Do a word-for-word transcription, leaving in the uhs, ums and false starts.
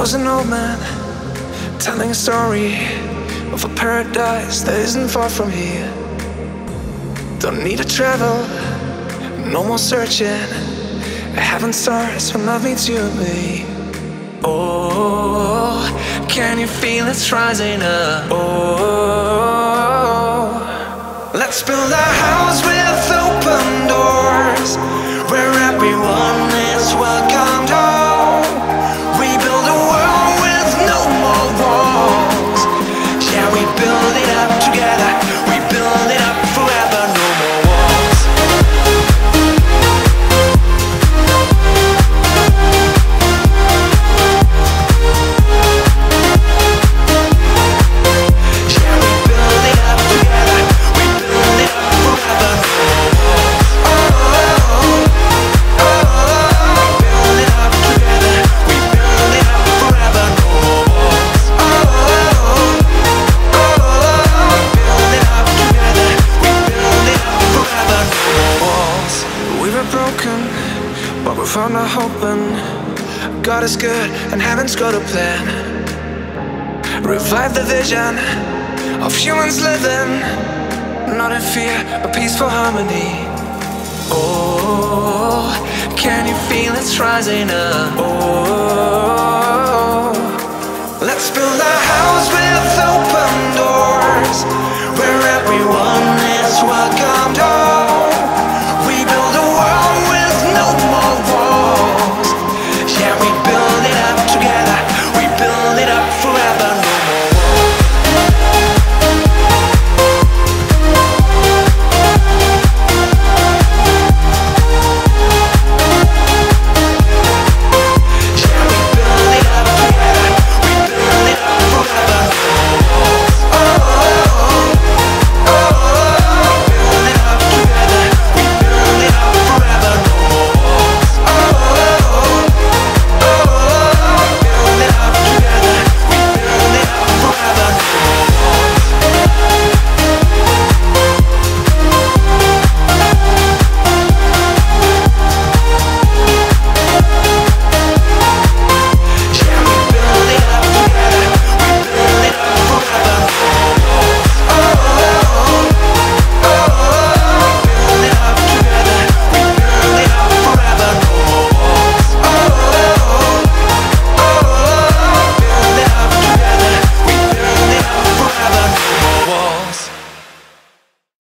was an old man telling a story of a paradise that isn't far from here. Don't need to travel, no more searching. Heaven stars from love meets you and me. Oh, can you feel it's rising up? Oh, let's build a house with open doors where everyone is welcomed home. We build a world with no more walls. Yeah, we build it up together. We build it up forever. No more walls. Yeah, we build it up together. We build it up forever. No more walls. Oh, oh, oh, oh. We build it up together. We build it up forever. No more walls. Oh, oh, oh, oh. We build it up together. We build it up forever. No more walls. We were broken, but we found our hope, and God is good and heaven's got a plan. Revive the vision of humans living, not in fear, but peaceful harmony. Oh, can you feel it's rising up? Oh, let's build a house with open doors where everyone